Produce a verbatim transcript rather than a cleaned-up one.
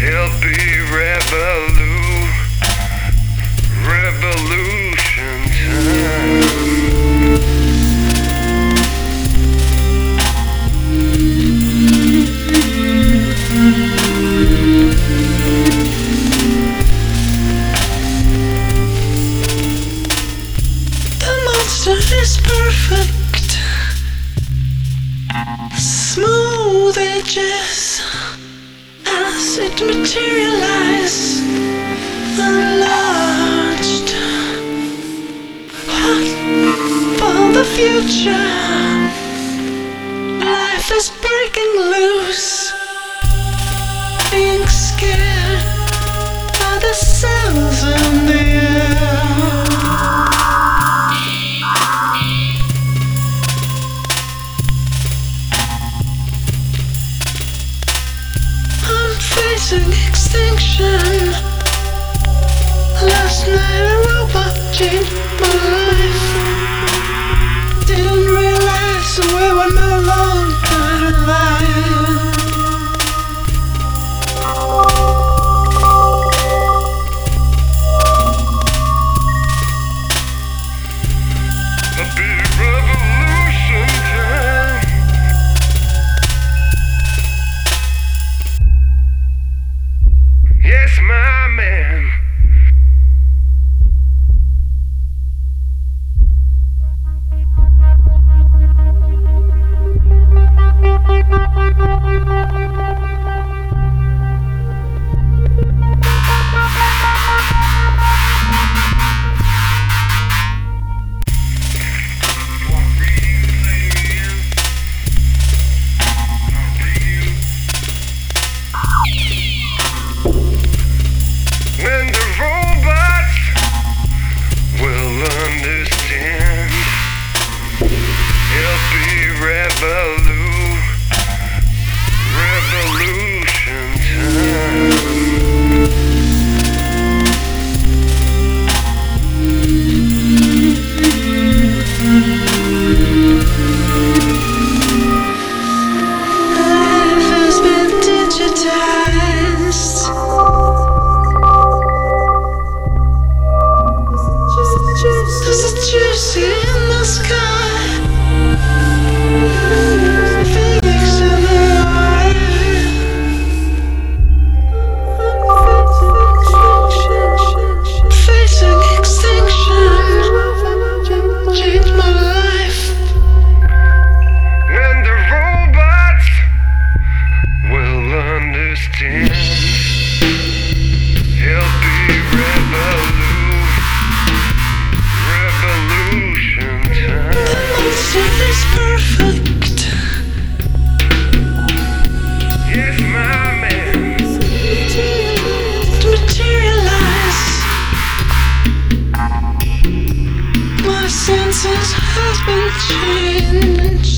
It'll be revolu- revolution time. The monster is perfect. Smooth edges as it materializes, enlarged. Hot for the future. Life is breaking loose. Being scared by the cells in the air. Facing extinction. Last night a robot changed my life. Didn't realize we were no longer alive. A big revolution time. Yes, my man. When the robots will understand, it'll be revolu- revolution time. Life has been digitized. There's a juicy in the sky. Phoenix in the air. Facing extinction. Changed my life. When the robots will understand, it'll be revolu- revolution time. Monster is perfect. Yes, my man. To materialize. My senses has been changed.